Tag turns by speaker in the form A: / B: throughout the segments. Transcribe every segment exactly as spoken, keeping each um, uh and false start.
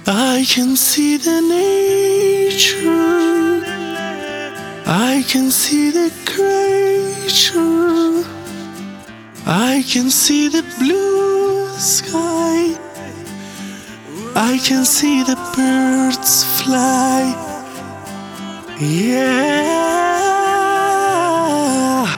A: I can see the nature, I can see the creature, I can see the blue sky, I can see the birds fly. Yeah.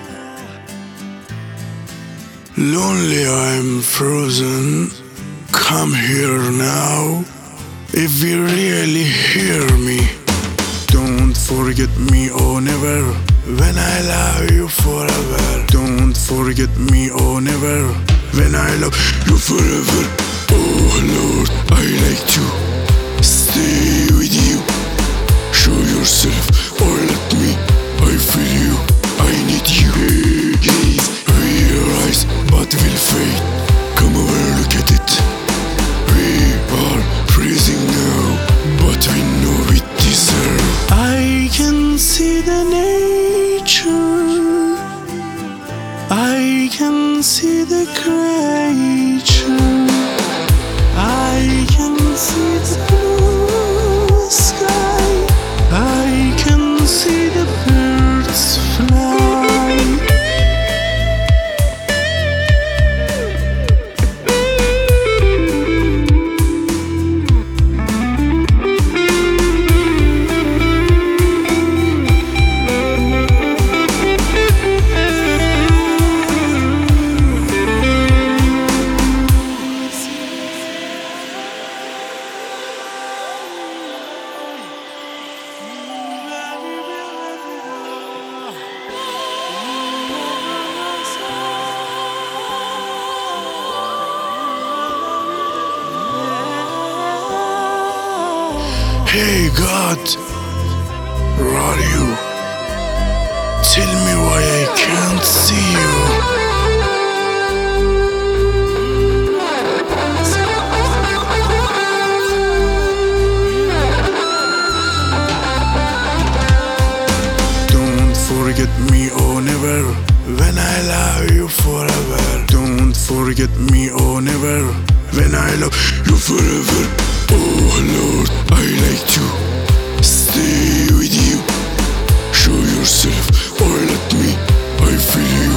A: Lonely, I'm frozen. Come here now. If you really hear me, don't forget me, oh never. When I love you forever. Don't forget me, oh never. When I love you forever. Oh Lord, I like to stay with you. Show yourself or let me. I feel you, I need you. Gaze, realize, but will fade. Come over, look at it. We are freezing now, but we know we deserve. I can see the nature, I can see the creature, I can see the blue sky, I can see the birds fly. Hey God, where are you? Tell me why I can't see you. Don't forget me, oh never. When I love you forever. Don't forget me, oh never. When I love you forever. Oh Lord, I like to stay with you. Show yourself or let me. I feel you.